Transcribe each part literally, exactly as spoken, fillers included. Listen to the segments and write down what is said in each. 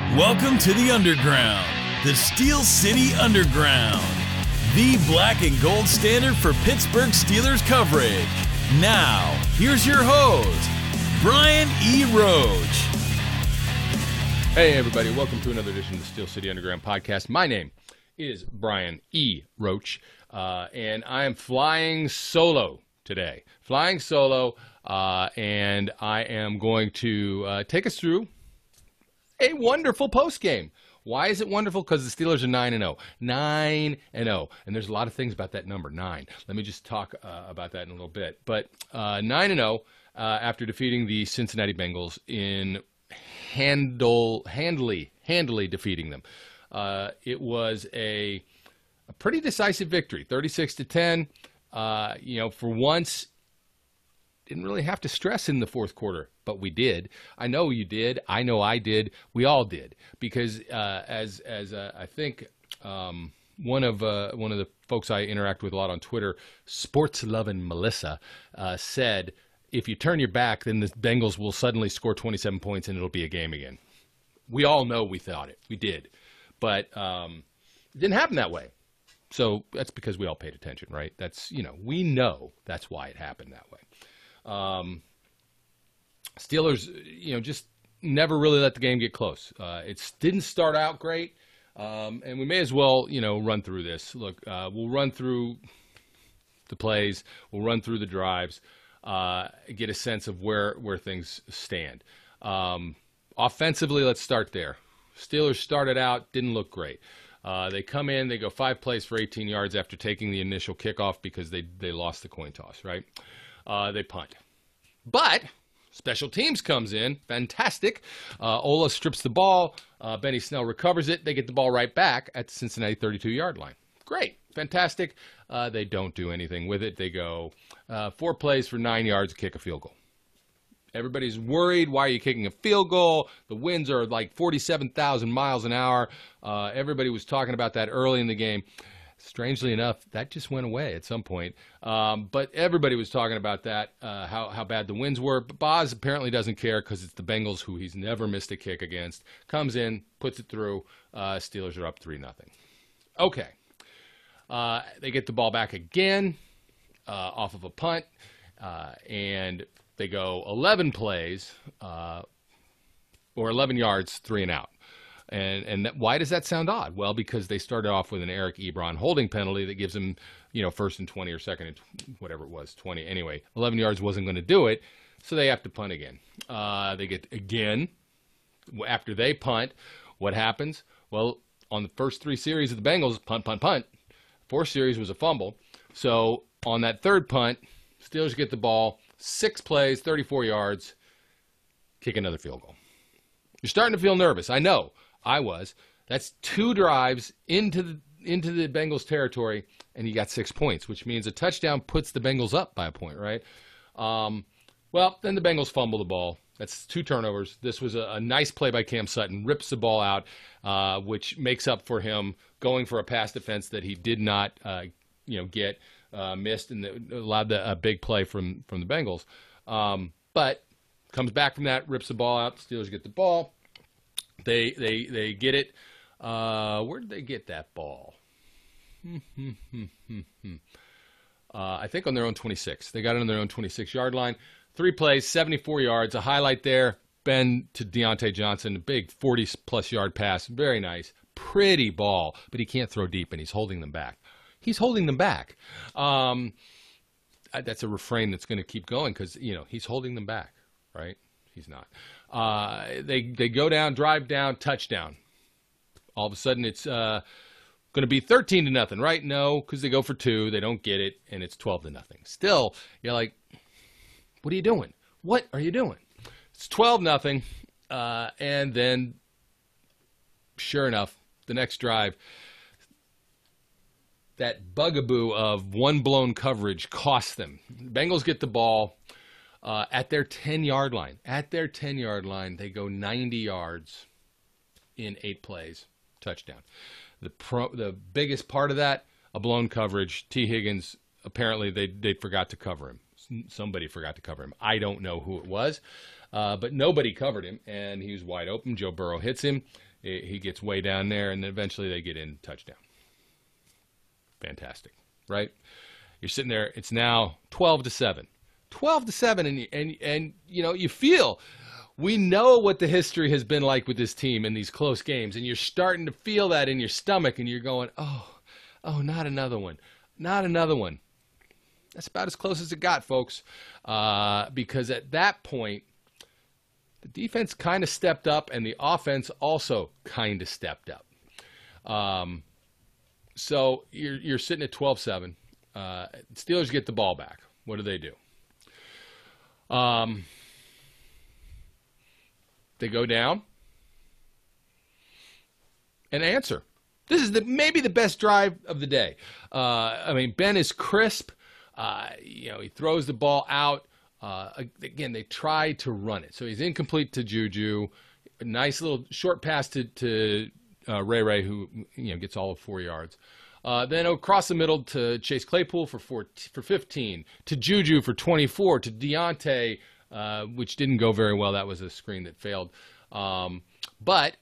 Welcome to the Underground, the Steel City Underground, the black and gold standard for Pittsburgh Steelers coverage. Now, here's your host, Brian E. Roach. Hey everybody, welcome to another edition of the Steel City Underground podcast. My name is Brian E. Roach, uh, and I am flying solo today. Flying solo, uh, and I am going to uh, take us through a wonderful post game. Why is it wonderful? Because the Steelers are nine and oh. nine and oh. And there's a lot of things about that number, nine. Let me just talk uh, about that in a little bit. But uh, nine and oh uh, after defeating the Cincinnati Bengals in handle, handily, handily defeating them. Uh, it was a, a pretty decisive victory, thirty-six to ten. Uh, you know, for once, didn't really have to stress in the fourth quarter, but we did. I know you did. I know I did. We all did, because uh, as as uh, I think um, one of uh, one of the folks I interact with a lot on Twitter, Sports Lovin' Melissa, uh, said, if you turn your back, then the Bengals will suddenly score twenty-seven points and it'll be a game again. We all know we thought it. We did, but um, it didn't happen that way. So that's because we all paid attention, right? That's, you know, we know that's why it happened that way. Um, Steelers, you know, just never really let the game get close. Uh, it didn't start out great, um, and we may as well, you know, run through this. Look, uh, we'll run through the plays, we'll run through the drives, uh, get a sense of where where things stand. Um, offensively, let's start there. Steelers started out, didn't look great. Uh, they come in, they go five plays for eighteen yards after taking the initial kickoff because they, they lost the coin toss, right? Uh, they punt. But special teams comes in, fantastic. Uh, Ola strips the ball. Uh, Benny Snell recovers it. They get the ball right back at the Cincinnati thirty-two-yard line. Great, fantastic. Uh, they don't do anything with it. They go uh, four plays for nine yards, kick a field goal. Everybody's worried. Why are you kicking a field goal? The winds are like forty-seven thousand miles an hour. Uh, everybody was talking about that early in the game. Strangely enough, that just went away at some point. Um, but everybody was talking about that, uh, how, how bad the winds were. But Boz apparently doesn't care because it's the Bengals, who he's never missed a kick against. Comes in, puts it through. Uh, Steelers are up three nothing. Okay. Uh, they get the ball back again uh, off of a punt. Uh, and they go eleven plays uh, or eleven yards, three and out. And and that, why does that sound odd? Well, because they started off with an Eric Ebron holding penalty that gives them, you know, first and twenty or second and whatever it was, twenty. Anyway, eleven yards wasn't going to do it, so they have to punt again. Uh, they get again. After they punt, what happens? Well, on the first three series of the Bengals, punt, punt, punt. Fourth series was a fumble. So on that third punt, Steelers get the ball, six plays, thirty-four yards, kick another field goal. You're starting to feel nervous. I know. I was. That's two drives into the into the Bengals territory, and you got six points, which means a touchdown puts the Bengals up by a point, right? Um, well, then the Bengals fumble the ball. That's two turnovers. This was a, a nice play by Cam Sutton, rips the ball out, uh, which makes up for him going for a pass defense that he did not, uh, you know, get uh, missed, and the, allowed the, a big play from from the Bengals. Um, but comes back from that, rips the ball out. The Steelers get the ball. They they they get it. Uh, where did they get that ball? uh, I think on their own twenty-six. They got it on their own twenty-six-yard line. Three plays, seventy-four yards. A highlight there. Ben to Deontay Johnson, a big forty-plus yard pass. Very nice. Pretty ball, but he can't throw deep, and he's holding them back. He's holding them back. Um, that's a refrain that's going to keep going because, you know, he's holding them back, right? He's not. Uh, they they go down, drive down, touchdown. All of a sudden, it's uh, going to be thirteen to nothing, right? No, because they go for two, they don't get it, and it's twelve to nothing. Still, you're like, what are you doing? What are you doing? It's twelve nothing, uh, and then, sure enough, the next drive, that bugaboo of one blown coverage costs them. Bengals get the ball. Uh, at their ten-yard line. At their ten-yard line, they go ninety yards in eight plays. Touchdown. The pro, the biggest part of that, a blown coverage. T. Higgins, apparently they, they forgot to cover him. Somebody forgot to cover him. I don't know who it was. uh, but nobody covered him, and he was wide open. Joe Burrow hits him. He gets way down there, and then eventually they get in touchdown. Fantastic, right? You're sitting there. It's now twelve to seven. twelve to seven, and and and you know you feel. We know what the history has been like with this team in these close games, and you're starting to feel that in your stomach, and you're going, oh, oh, not another one, not another one. That's about as close as it got, folks, uh, because at that point, the defense kind of stepped up, and the offense also kind of stepped up. Um, so you're you're sitting at twelve seven. Uh, Steelers get the ball back. What do they do? Um. They go down and answer. This is the, maybe the best drive of the day. Uh, I mean, Ben is crisp. Uh, you know, he throws the ball out. Uh, again, they try to run it. So he's incomplete to Juju. A nice little short pass to, to uh, Ray Ray, who you know gets all of four yards. Uh, then across the middle to Chase Claypool for four, for fifteen. To Juju for twenty-four. To Deontay, Uh, which didn't go very well. That was a screen that failed. Um, but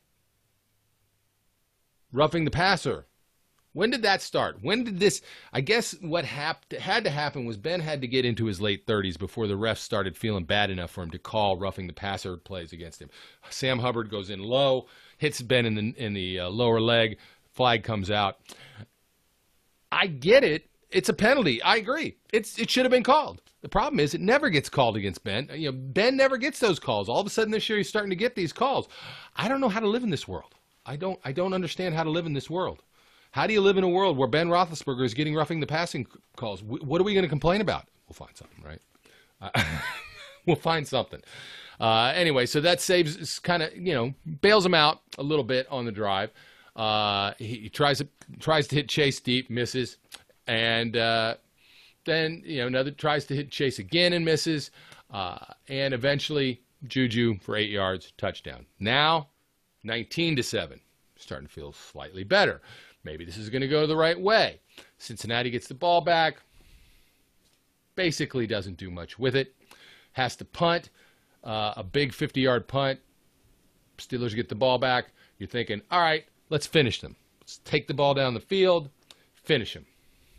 roughing the passer. When did that start? When did this? I guess what hap- had to happen was Ben had to get into his late thirties before the refs started feeling bad enough for him to call roughing the passer plays against him. Sam Hubbard goes in low, hits Ben in the in the uh, lower leg. Flag comes out. I get it. It's a penalty. I agree. It's it should have been called. The problem is it never gets called against Ben. You know, Ben never gets those calls. All of a sudden this year he's starting to get these calls. I don't know how to live in this world. I don't I don't understand how to live in this world. How do you live in a world where Ben Roethlisberger is getting roughing the passing calls? What are we going to complain about? We'll find something, right? Uh, we'll find something. Uh, anyway, so that saves kind of, you know, bails him out a little bit on the drive. Uh, he, he tries to tries to hit Chase deep, misses. And uh, then, you know, another tries to hit Chase again and misses. Uh, and eventually, Juju for eight yards, touchdown. Now, nineteen to seven. Starting to feel slightly better. Maybe this is going to go the right way. Cincinnati gets the ball back. Basically doesn't do much with it. Has to punt. Uh, a big fifty-yard punt. Steelers get the ball back. You're thinking, all right, let's finish them. Let's take the ball down the field. Finish them.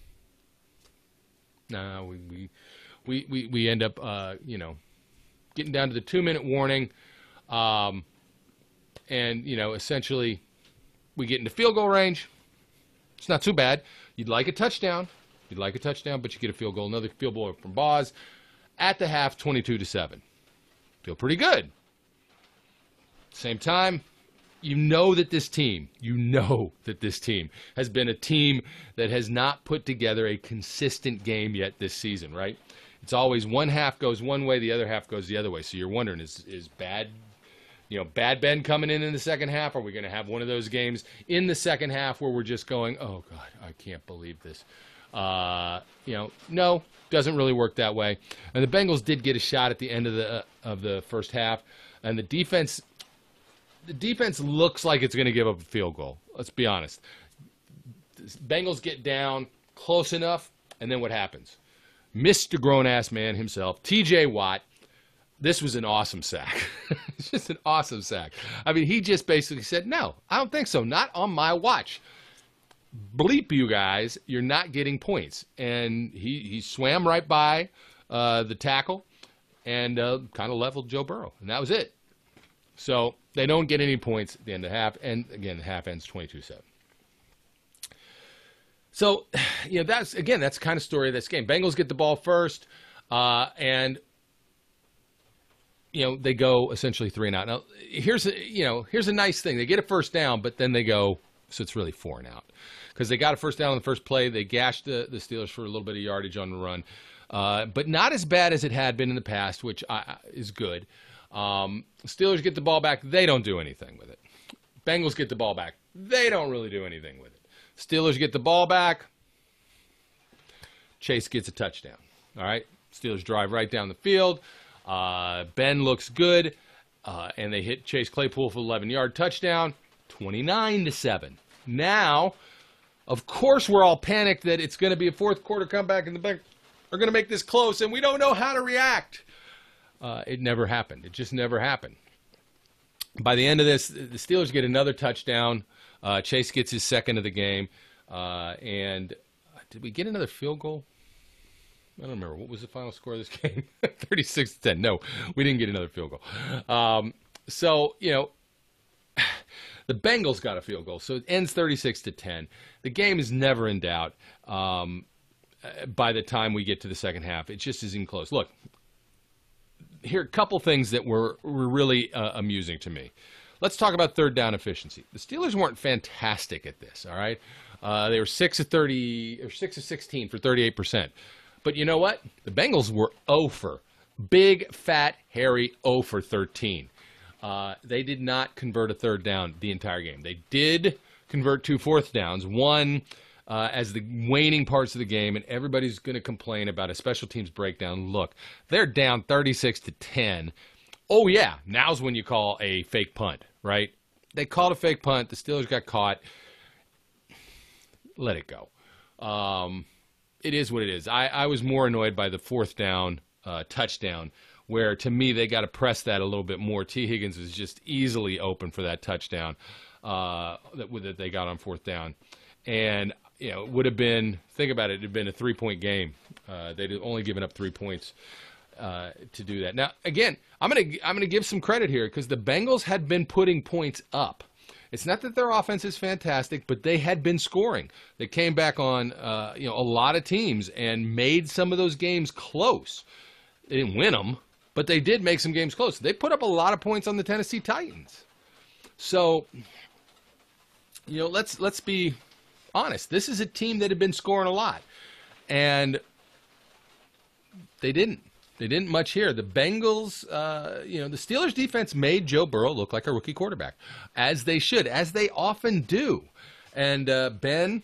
No, we we we we, we end up uh, you know getting down to the two minute warning, um, and you know essentially we get into field goal range. It's not too bad. You'd like a touchdown. You'd like a touchdown, but you get a field goal. Another field goal from Boz at the half, twenty-two to seven. Feel pretty good. Same time. You know that this team, you know that this team has been a team that has not put together a consistent game yet this season, right? It's always one half goes one way, the other half goes the other way. So you're wondering, is is bad, you know, bad Ben coming in in the second half? Are we going to have one of those games in the second half where we're just going, oh, God, I can't believe this? Uh, you know, no, doesn't really work that way. And the Bengals did get a shot at the end of the uh, of the first half, and the defense... The defense looks like it's going to give up a field goal. Let's be honest. Bengals get down close enough, and then what happens? Mister Grown-ass man himself, T J Watt, this was an awesome sack. It's just an awesome sack. I mean, he just basically said, no, I don't think so. Not on my watch. Bleep, you guys. You're not getting points. And he, he swam right by uh, the tackle and uh, kind of leveled Joe Burrow. And that was it. So they don't get any points at the end of the half. And, again, the half ends twenty-two seven. So, you know, that's, again, that's the kind of story of this game. Bengals get the ball first, uh, and, you know, they go essentially three and out. Now, here's a, you know, here's a nice thing. They get a first down, but then they go, so it's really four and out. Because they got a first down on the first play. They gashed the, the Steelers for a little bit of yardage on the run. Uh, but not as bad as it had been in the past, which I, is good. Um, Steelers get the ball back. They don't do anything with it. Bengals get the ball back. They don't really do anything with it. Steelers get the ball back. Chase gets a touchdown. All right. Steelers drive right down the field. Uh, Ben looks good. Uh, and they hit Chase Claypool for eleven-yard touchdown. twenty-nine to seven. Now, of course, we're all panicked that it's going to be a fourth quarter comeback and the Bengals are going to make this close, and we don't know how to react. Uh, it never happened. It just never happened. By the end of this, the Steelers get another touchdown. Uh, Chase gets his second of the game. Uh, and did we get another field goal? I don't remember. What was the final score of this game? thirty-six to ten. No, we didn't get another field goal. Um, so, you know, the Bengals got a field goal. So it ends thirty-six to ten. The game is never in doubt um, by the time we get to the second half. It just isn't close. Look, here are a couple things that were, were really uh, amusing to me. Let's talk about third down efficiency. The Steelers weren't fantastic at this, all right? Uh, they were six of thirty or six of sixteen for thirty-eight percent. But you know what? The Bengals were zero for. Big, fat, hairy zero for thirteen. Uh, they did not convert a third down the entire game. They did convert two fourth downs, one uh, as the waning parts of the game, and everybody's going to complain about a special teams breakdown. Look, they're down thirty-six to ten. Oh, yeah, now's when you call a fake punt, right? They called a fake punt. The Steelers got caught. Let it go. Um... It is what it is. I, I was more annoyed by the fourth down uh, touchdown, where to me they got to press that a little bit more. T. Higgins was just easily open for that touchdown uh, that, that they got on fourth down. And, you know, it would have been, think about it, it would have been a three-point game. Uh, they'd only given up three points uh, to do that. Now, again, I'm going to I'm going to give some credit here because the Bengals had been putting points up. It's not that their offense is fantastic, but they had been scoring. They came back on uh, you know, a lot of teams and made some of those games close. They didn't win them, but they did make some games close. They put up a lot of points on the Tennessee Titans. So, you know, let's let's be honest. This is a team that had been scoring a lot, and they didn't. They didn't much here. The Bengals, uh, you know, the Steelers defense made Joe Burrow look like a rookie quarterback, as they should, as they often do. And uh, Ben,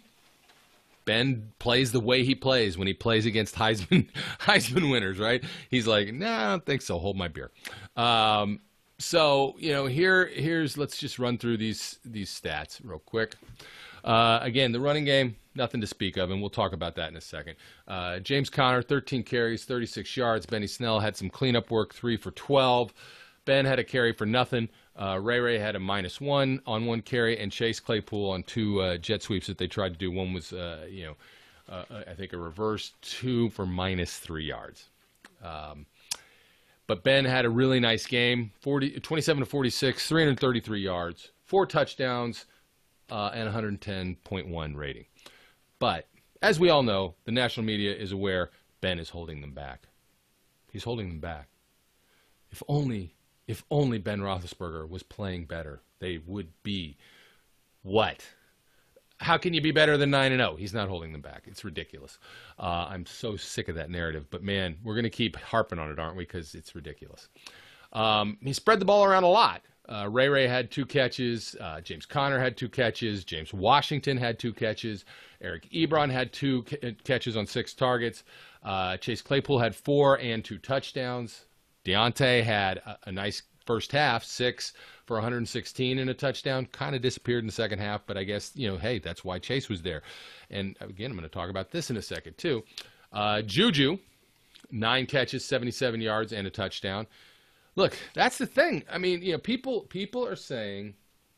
Ben plays the way he plays when he plays against Heisman Heisman winners, right? He's like, nah, I don't think so. Hold my beer. Um, so, you know, here, here's let's just run through these these stats real quick. Uh, again, the running game, nothing to speak of, and we'll talk about that in a second. Uh, James Conner, thirteen carries, thirty-six yards. Benny Snell had some cleanup work, three for twelve. Ben had a carry for nothing. Uh, Ray Ray had a minus one on one carry, and Chase Claypool on two uh, jet sweeps that they tried to do. One was, uh, you know, uh, I think a reverse two for minus three yards. Um, but Ben had a really nice game, forty, twenty-seven to forty-six, three hundred thirty-three yards, four touchdowns, uh, and one ten point one rating. But as we all know, the national media is aware Ben is holding them back. He's holding them back. If only, if only Ben Roethlisberger was playing better, they would be what? How can you be better than nine and oh? He's not holding them back. It's ridiculous. Uh, I'm so sick of that narrative. But, man, we're going to keep harping on it, aren't we? Because it's ridiculous. Um, he spread the ball around a lot. Uh, Ray Ray had two catches. Uh, James Conner had two catches. James Washington had two catches. Eric Ebron had two c- catches on six targets. Uh, Chase Claypool had four and two touchdowns. Deontay had a, a nice first half, six for one hundred sixteen and a touchdown. Kind of disappeared in the second half, but I guess, you know, hey, that's why Chase was there. And, again, I'm going to talk about this in a second, too. Uh, Juju, nine catches, seventy-seven yards, and a touchdown. Look, that's the thing. I mean, you know, people people are saying,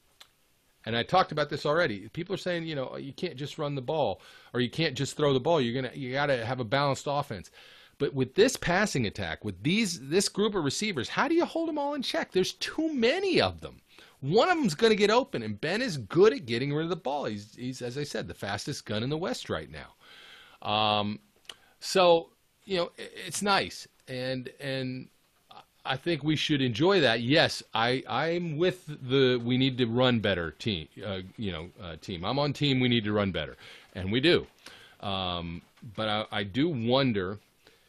and I talked about this already. People are saying, you know, you can't just run the ball or you can't just throw the ball. You're gonna you got to have a balanced offense. But with this passing attack, with these this group of receivers, how do you hold them all in check? There's too many of them. One of them's going to get open, and Ben is good at getting rid of the ball. He's he's as I said, the fastest gun in the West right now. Um, so you know, it's nice, and and. I think we should enjoy that. Yes, I, I'm with the we need to run better team. Uh, you know, uh, team. I'm on team. We need to run better, and we do. Um, but I, I do wonder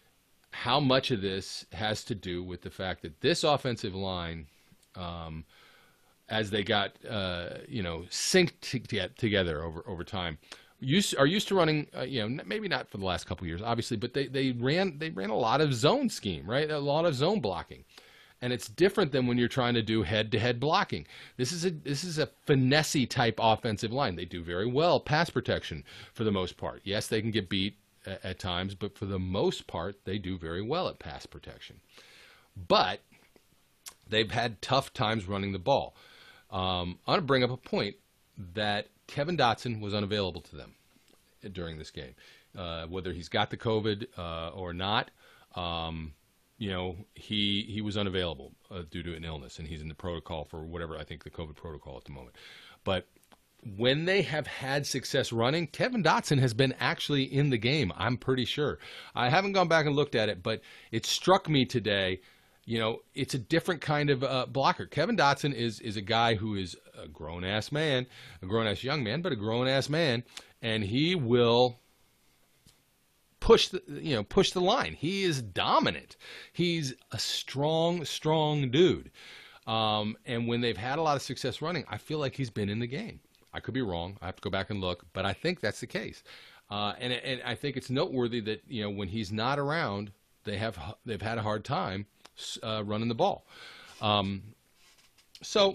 how much of this has to do with the fact that this offensive line, um, as they got uh, you know synced to together over over time, used are used to running. Uh, you know, maybe not for the last couple of years, obviously, but they they ran they ran a lot of zone scheme, right? A lot of zone blocking. And it's different than when you're trying to do head-to-head blocking. This is a this is a finesse-y type offensive line. They do very well pass protection for the most part. Yes, they can get beat at, at times, but for the most part, they do very well at pass protection. but they've had tough times running the ball. Um, I want to bring up a point that Kevin Dotson was unavailable to them during this game. Uh, whether he's got the COVID uh, or not, um, you know, he he was unavailable uh, due to an illness, and he's in the protocol for whatever, I think the COVID protocol at the moment. But when they have had success running, Kevin Dotson has been actually in the game, I'm pretty sure. I haven't gone back and looked at it, but it struck me today, you know, it's a different kind of uh, blocker. Kevin Dotson is is a guy who is a grown-ass man, a grown-ass young man, but a grown-ass man, and he will push the, you know, push the line. He is dominant. He's a strong, strong dude. Um, and when they've had a lot of success running, I feel like he's been in the game. I could be wrong. I have to go back and look, but I think that's the case. Uh, and, and I think it's noteworthy that, you know, when he's not around, they have they've had a hard time uh, running the ball. Um, so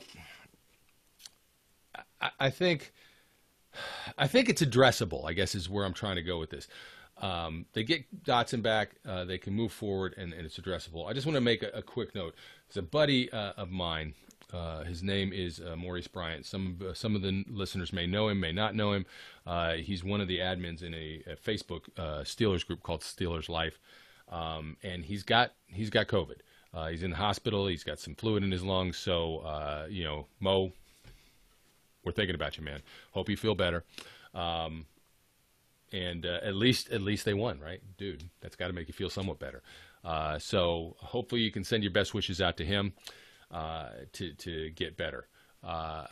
I, I think I think it's addressable, I guess, is where I'm trying to go with this. Um, they get Dotson back, uh, they can move forward, and, and it's addressable. I just want to make a, a quick note. There's a buddy uh, of mine. Uh, his name is uh, Maurice Bryant. Some uh, some of the listeners may know him, may not know him. Uh, he's one of the admins in a, a Facebook uh, Steelers group called Steelers Life, um, and he's got he's got COVID. Uh, he's in the hospital. He's got some fluid in his lungs. So uh, you know, Mo, we're thinking about you, man. Hope you feel better. Um, and uh, at least at least they won, right, dude? That's got to make you feel somewhat better. Uh, so hopefully you can send your best wishes out to him. Uh, to to get better. Uh,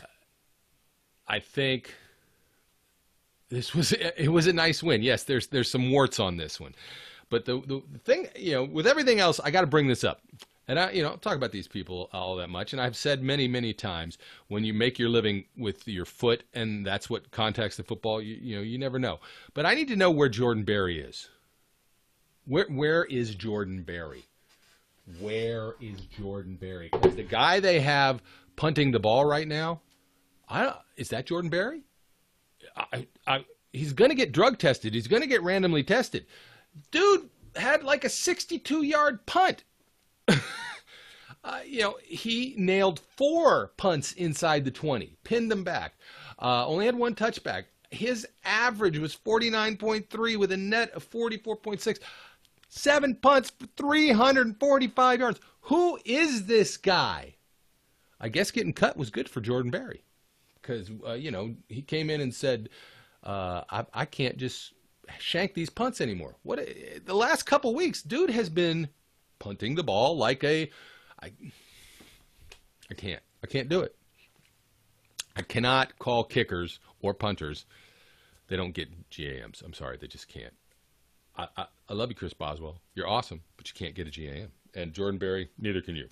I think this was it was a nice win. Yes, there's there's some warts on this one, but the the thing, you know, with everything else, I got to bring this up. And I, you know, talk about these people all that much. And I've said many many times, when you make your living with your foot, and that's what contacts the football, you, you know, you never know. But I need to know where Jordan Berry is. Where where is Jordan Berry? Where is Jordan Berry? Because the guy they have punting the ball right now, I don't, is that Jordan Berry? I, I, he's going to get drug tested. He's going to get randomly tested. Dude had like a sixty-two yard punt. uh, you know, he nailed four punts inside the twenty, pinned them back. Uh, only had one touchback. His average was forty-nine point three with a net of forty-four point six. Seven punts for three hundred forty-five yards. Who is this guy? I guess getting cut was good for Jordan Berry because, uh, you know, he came in and said, uh, I, I can't just shank these punts anymore. What the last couple weeks, dude has been punting the ball like a, I, I can't, I can't do it. I cannot call kickers or punters. They don't get G A Ms. I'm sorry, they just can't. I, I, I love you, Chris Boswell. You're awesome, but you can't get a G A M. And Jordan Berry, neither can you.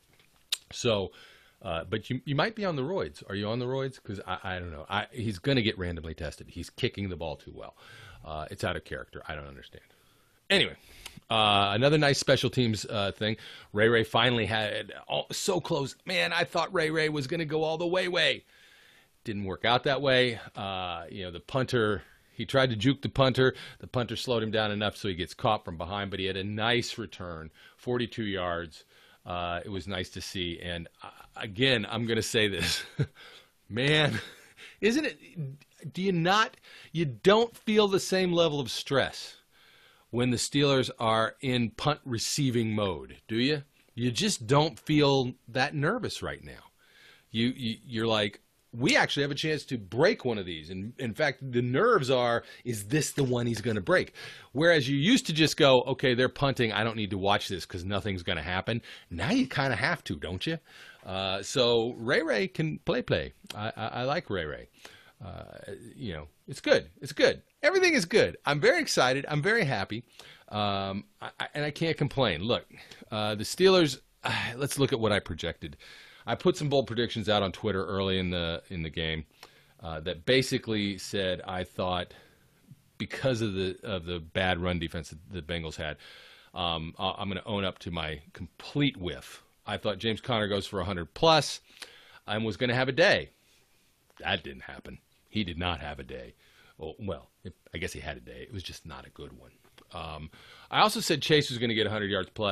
So, uh, but you you might be on the roids. Are you on the roids? Because I, I don't know. I, he's going to get randomly tested. He's kicking the ball too well. Uh, it's out of character. I don't understand. Anyway, uh, another nice special teams uh, thing. Ray Ray finally had all, so close. Man, I thought Ray Ray was going to go all the way, way. Didn't work out that way. Uh, you know, the punter... He tried to juke the punter. The punter slowed him down enough so he gets caught from behind, but he had a nice return, forty-two yards. Uh, it was nice to see. And uh, again, I'm going to say this. Man, isn't it, do you not, you don't feel the same level of stress when the Steelers are in punt receiving mode, do you? You just don't feel that nervous right now. You, you you're like, we actually have a chance to break one of these. And in fact, the nerves are, is this the one he's going to break? Whereas you used to just go, okay, they're punting. I don't need to watch this because nothing's going to happen. Now you kind of have to, don't you? Uh, so Ray Ray can play, play. I, I, I like Ray Ray. Uh, you know, it's good. It's good. Everything is good. I'm very excited. I'm very happy. Um, I, I, and I can't complain. Look, uh, the Steelers, uh, let's look at what I projected. I put some bold predictions out on Twitter early in the in the game uh, that basically said I thought because of the of the bad run defense that the Bengals had, um, I'm going to own up to my complete whiff. I thought James Conner goes for one hundred plus and was going to have a day. That didn't happen. He did not have a day. Oh, well, it, I guess he had a day. It was just not a good one. Um, I also said Chase was going to get one hundred yards plus.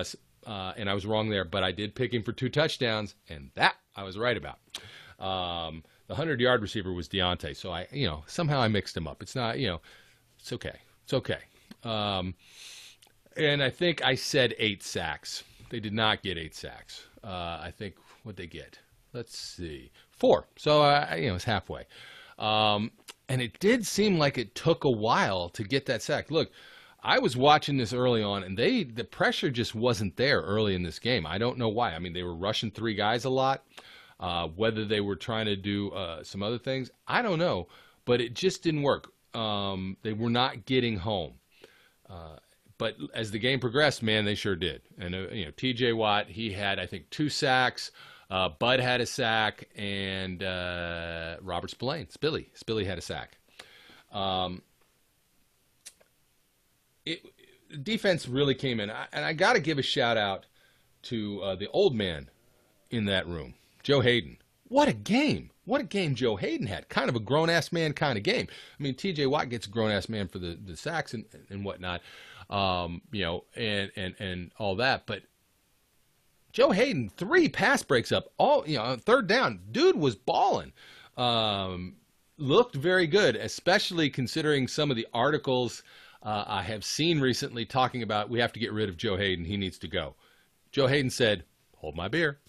uh, and I was wrong there, but I did pick him for two touchdowns, and that I was right about. Um, the hundred-yard receiver was Deontay, so I, you know, somehow I mixed him up. It's not, you know, it's okay. It's okay. Um, and I think I said eight sacks. They did not get eight sacks. Uh, I think what they get. Let's see, four. So uh, you know, it's halfway. Um, and it did seem like it took a while to get that sack. Look, I was watching this early on, and they the pressure just wasn't there early in this game. I don't know why. I mean, they were rushing three guys a lot. Uh, whether they were trying to do uh, some other things, I don't know. But it just didn't work. Um, they were not getting home. Uh, but as the game progressed, man, they sure did. And uh, you know, T J Watt, he had I think two sacks. Uh, Bud had a sack, and uh, Robert Spillane, Spilly, Spilly had a sack. Um, it, defense really came in, I, and I got to give a shout out to uh, the old man in that room, Joe Hayden. What a game! What a game Joe Hayden had. Kind of a grown-ass man kind of game. I mean, T J Watt gets a grown-ass man for the, the sacks and, and whatnot, um, you know, and, and, and all that, but Joe Hayden, three pass breaks up, all you know, third down. Dude was balling. Um, looked very good, especially considering some of the articles uh, I have seen recently talking about we have to get rid of Joe Hayden. He needs to go. Joe Hayden said, "Hold my beer."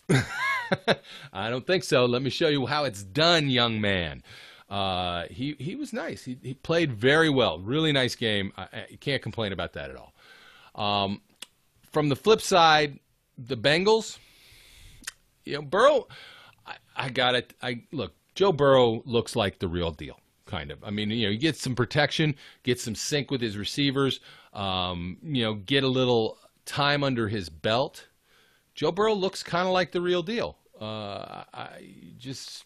I don't think so. Let me show you how it's done, young man. Uh, he he was nice. He, he played very well. Really nice game. I, I can't complain about that at all. Um, from the flip side, the Bengals, you know, Burrow, I, I got it. I look, Joe Burrow looks like the real deal, kind of. I mean, you know, he gets some protection, gets some sync with his receivers, um, you know, get a little time under his belt. Joe Burrow looks kind of like the real deal. Uh, I just,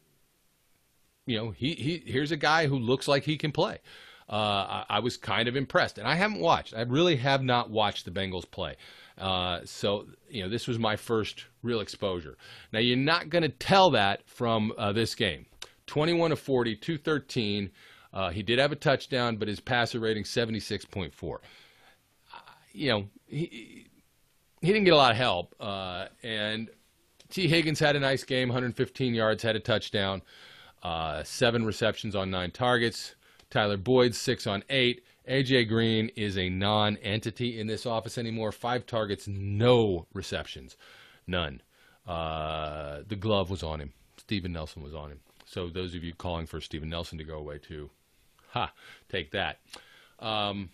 you know, he, he here's a guy who looks like he can play. Uh, I, I was kind of impressed, and I haven't watched. I really have not watched the Bengals play. Uh, so, you know, this was my first real exposure. Now, you're not going to tell that from uh, this game. twenty-one of forty, two thirteen. Uh, he did have a touchdown, but his passer rating, seventy-six point four. Uh, you know, he, he didn't get a lot of help. Uh, and T. Higgins had a nice game, one hundred fifteen yards, had a touchdown, uh, seven receptions on nine targets. Tyler Boyd, six on eight. A J. Green is a non-entity in this office anymore. Five targets, no receptions, none. Uh, the glove was on him. Steven Nelson was on him. So those of you calling for Steven Nelson to go away too, ha, take that. Um,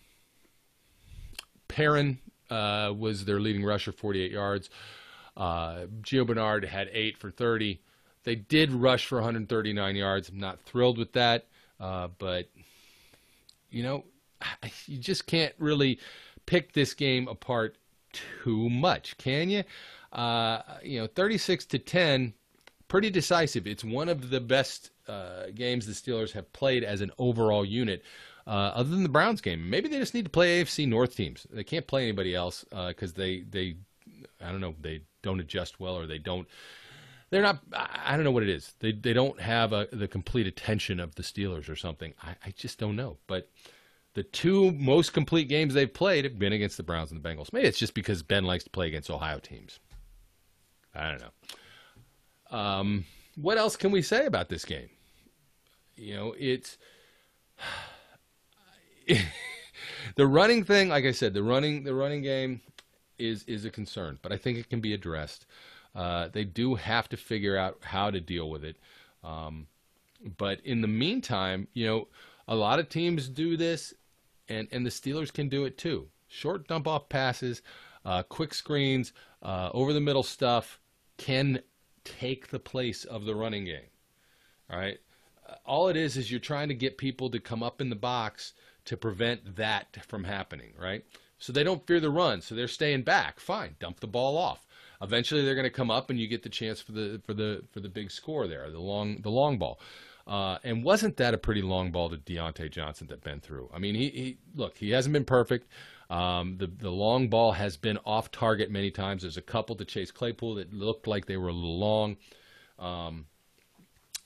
Perrin uh, was their leading rusher, forty-eight yards. Uh, Gio Bernard had eight for thirty. They did rush for one hundred thirty-nine yards. I'm not thrilled with that, uh, but, you know, you just can't really pick this game apart too much, can you? Uh, you know, thirty-six to ten, pretty decisive. It's one of the best uh, games the Steelers have played as an overall unit, uh, other than the Browns game. Maybe they just need to play A F C North teams. They can't play anybody else because uh, they, they, I don't know, they don't adjust well, or they don't. They're not. I don't know what it is. They they don't have a, the complete attention of the Steelers or something. I, I just don't know, but. The two most complete games they've played have been against the Browns and the Bengals. Maybe it's just because Ben likes to play against Ohio teams. I don't know. Um, what else can we say about this game? You know, it's the running thing. Like I said, the running the running game is is a concern, but I think it can be addressed. Uh, they do have to figure out how to deal with it. Um, but in the meantime, you know, a lot of teams do this. And and the Steelers can do it too. Short dump-off passes, uh, quick screens, uh, over-the-middle stuff can take the place of the running game. All right? Uh, all it is is you're trying to get people to come up in the box to prevent that from happening, right? So they don't fear the run, so they're staying back. Fine, dump the ball off. Eventually they're going to come up and you get the chance for the for the for the big score there, the long the long ball. Uh, and wasn't that a pretty long ball to Deontay Johnson that Ben threw? I mean, he, he look, he hasn't been perfect. Um, the, the long ball has been off target many times. There's a couple to Chase Claypool that looked like they were a little long. Um,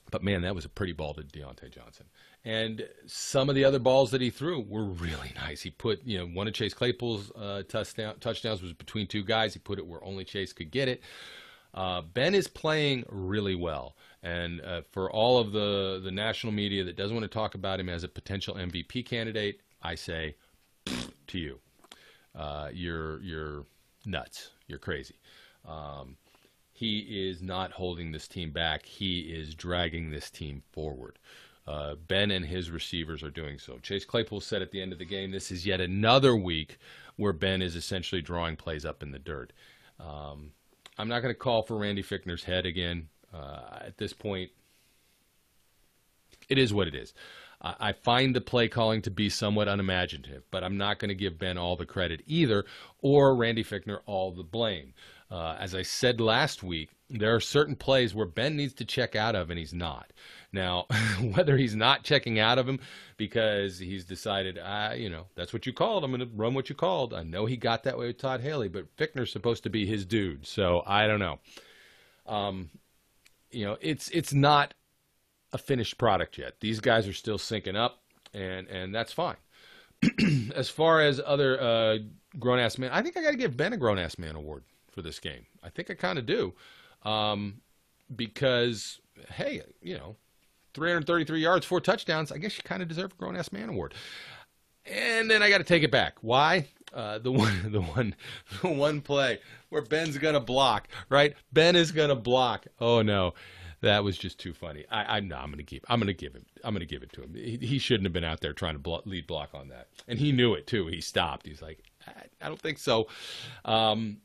But, man, that was a pretty ball to Deontay Johnson. And some of the other balls that he threw were really nice. He put, you know, one of Chase Claypool's uh, touchdown, touchdowns was between two guys. He put it where only Chase could get it. Uh, Ben is playing really well. And uh, for all of the, the national media that doesn't want to talk about him as a potential M V P candidate, I say to you, uh, you're, you're nuts. You're crazy. Um, he is not holding this team back. He is dragging this team forward. Uh, Ben and his receivers are doing so. Chase Claypool said at the end of the game, this is yet another week where Ben is essentially drawing plays up in the dirt. Um, I'm not going to call for Randy Fichtner's head again. Uh, at this point, it is what it is. Uh, I find the play calling to be somewhat unimaginative, but I'm not going to give Ben all the credit either, or Randy Fichtner all the blame. Uh, as I said last week, there are certain plays where Ben needs to check out of, and he's not. Now, whether he's not checking out of him because he's decided, ah, you know, that's what you called, I'm going to run what you called. I know he got that way with Todd Haley, but Fichtner's supposed to be his dude, so I don't know. Um, you know, it's it's not a finished product yet. These guys are still syncing up, and, and that's fine. As far as other uh, grown-ass men, I think I got to give Ben a grown-ass man award for this game. I think I kind of do. Um, because, hey, you know, three hundred thirty-three yards, four touchdowns, I guess you kind of deserve a grown-ass man award. And then I got to take it back. Why? Uh, the one, the one, the one play where Ben's gonna block, right? Ben is gonna block. Oh no, that was just too funny. I, I no, I'm gonna keep. I'm gonna give him. I'm gonna give it to him. He, he shouldn't have been out there trying to blo- lead block on that, and he knew it too. He stopped. He's like, I, I don't think so. Um,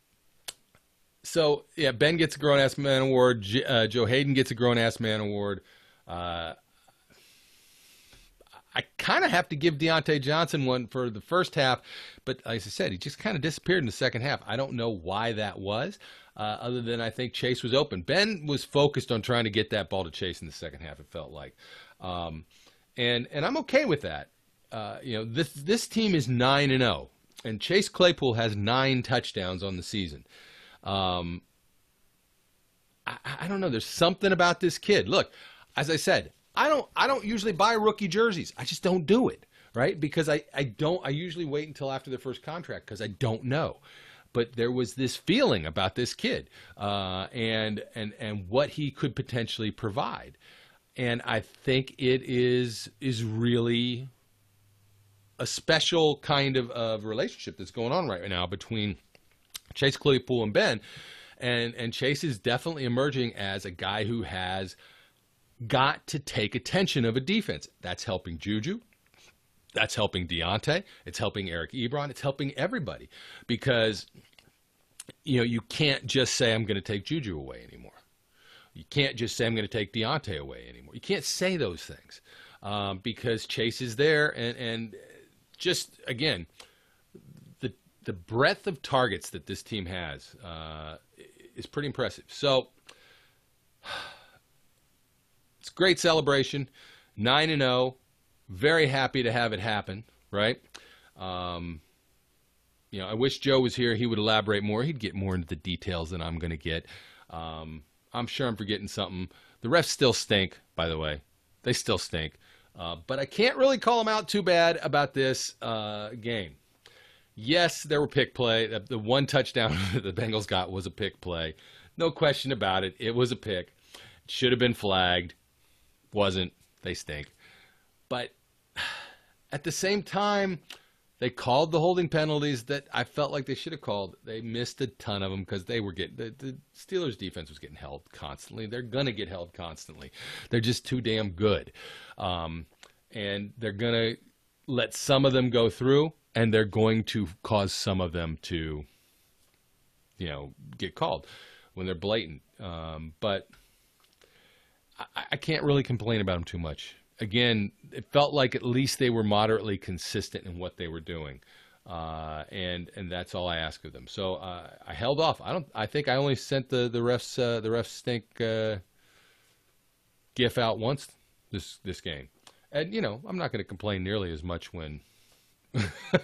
so yeah, Ben gets a grown ass man award. J- uh, Joe Hayden gets a grown ass man award. Uh, I kind of have to give Deontay Johnson one for the first half, but like I said, he just kind of disappeared in the second half. I don't know why that was, uh, other than I think Chase was open. Ben was focused on trying to get that ball to Chase in the second half, it felt like. Um, and and I'm okay with that. Uh, you know, this this team is nine and oh, and Chase Claypool has nine touchdowns on the season. Um, I, I don't know. There's something about this kid. Look, as I said, I don't I don't usually buy rookie jerseys. I just don't do it, right? Because I, I don't I usually wait until after their first contract because I don't know. But there was this feeling about this kid uh, and and and what he could potentially provide. And I think it is is really a special kind of, of relationship that's going on right now between Chase Claypool and Ben. And and Chase is definitely emerging as a guy who has got to take attention of a defense. That's helping Juju. That's helping Deontay. It's helping Eric Ebron. It's helping everybody because, you know, you can't just say I'm going to take Juju away anymore. You can't just say I'm going to take Deontay away anymore. You can't say those things um, because Chase is there and, and just, again, the the breadth of targets that this team has uh, is pretty impressive. So, it's a great celebration, nine and oh, very happy to have it happen, right? Um, you know, I wish Joe was here. He would elaborate more. He'd get more into the details than I'm going to get. Um, I'm sure I'm forgetting something. The refs still stink, by the way. They still stink. Uh, but I can't really call them out too bad about this uh, game. Yes, there were pick play. The one touchdown that the Bengals got was a pick play. No question about it. It was a pick. It should have been flagged. Wasn't. They stink. But at the same time, they called the holding penalties that I felt like they should have called. They missed a ton of them because they were getting the, the Steelers defense was getting held constantly. They're going to get held constantly. They're just too damn good. Um, and they're going to let some of them go through, and they're going to cause some of them to, you know, get called when they're blatant. Um, but I, I can't really complain about them too much. Again, it felt like at least they were moderately consistent in what they were doing, uh, and and that's all I ask of them. So uh, I held off. I don't. I think I only sent the the refs uh, the refs stink uh, gif out once this this game, and you know I'm not going to complain nearly as much when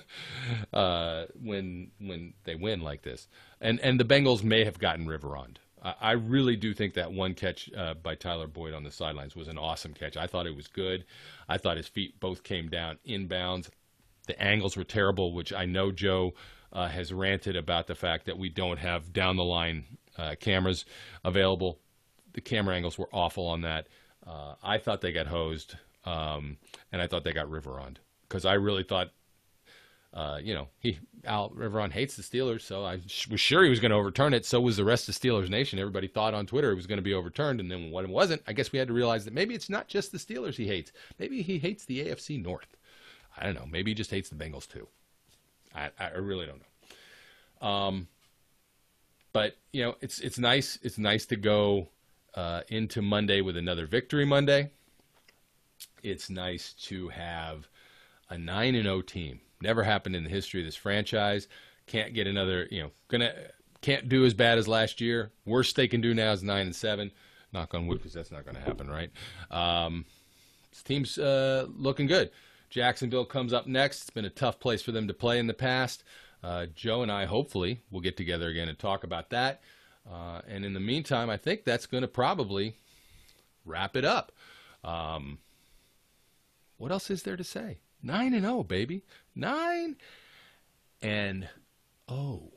uh, when when they win like this. And and the Bengals may have gotten Riveroned. I, I really do think that one catch uh, by Tyler Boyd on the sidelines was an awesome catch. I thought it was good. I thought his feet both came down inbounds. The angles were terrible, which I know Joe uh, has ranted about the fact that we don't have down-the-line uh, cameras available. The camera angles were awful on that. Uh, I thought they got hosed, um, and I thought they got Riveron because I really thought, uh, you know, he Al Riveron hates the Steelers, so I was sure he was going to overturn it. So was the rest of Steelers Nation. Everybody thought on Twitter it was going to be overturned, and then when it wasn't, I guess we had to realize that maybe it's not just the Steelers he hates. Maybe he hates the A F C North. I don't know. Maybe he just hates the Bengals too. I, I really don't know. Um, but you know, it's it's nice. It's nice to go uh, into Monday with another victory Monday. It's nice to have a nine and oh team. Never happened in the history of this franchise. Can't get another. You know, gonna can't do as bad as last year. Worst they can do now is nine and seven. Knock on wood, because that's not going to happen, right? Um, this team's uh, looking good. Jacksonville comes up next. It's been a tough place for them to play in the past. Uh, Joe and I, hopefully, will get together again and talk about that. Uh, and in the meantime, I think that's going to probably wrap it up. Um, what else is there to say? nine and oh, baby. nine and oh.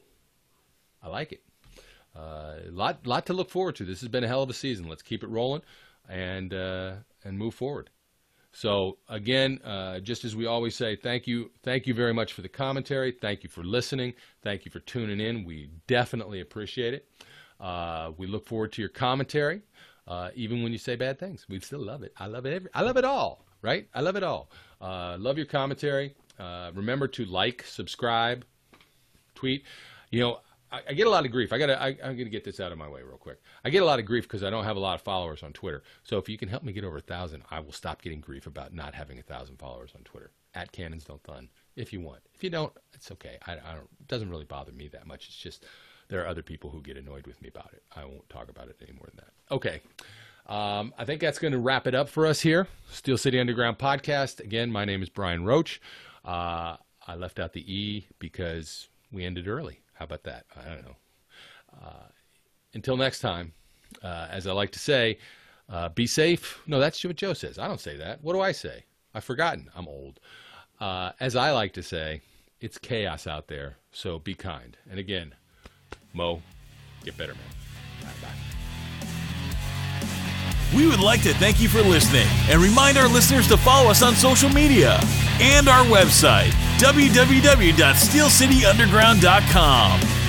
I like it. A uh, lot, lot to look forward to. This has been a hell of a season. Let's keep it rolling and uh, and move forward. So, again, uh, just as we always say, thank you thank you very much for the commentary. Thank you for listening. Thank you for tuning in. We definitely appreciate it. Uh, we look forward to your commentary, uh, even when you say bad things. We still love it. I love it. Every, I love it all, right? I love it all. Uh, love your commentary. Uh, remember to like, subscribe, tweet. You know, I, I get a lot of grief. I gotta, I, I'm going to get this out of my way real quick. I get a lot of grief because I don't have a lot of followers on Twitter. So if you can help me get over a thousand, I will stop getting grief about not having a thousand followers on Twitter. At Cannons Don't Thun, if you want. If you don't, it's okay. I, I don't. It doesn't really bother me that much. It's just there are other people who get annoyed with me about it. I won't talk about it any more than that. Okay. Um, I think that's going to wrap it up for us here. Steel City Underground Podcast. Again, my name is Brian Roach. Uh, I left out the E because we ended early. How about that? I don't know. Uh, until next time, uh, as I like to say, uh, be safe. No, that's what Joe says. I don't say that. What do I say? I've forgotten. I'm old. Uh, as I like to say, it's chaos out there, so be kind. And again, Mo, get better, man. Bye-bye. We would like to thank you for listening and remind our listeners to follow us on social media and our website, w w w dot steel city underground dot com.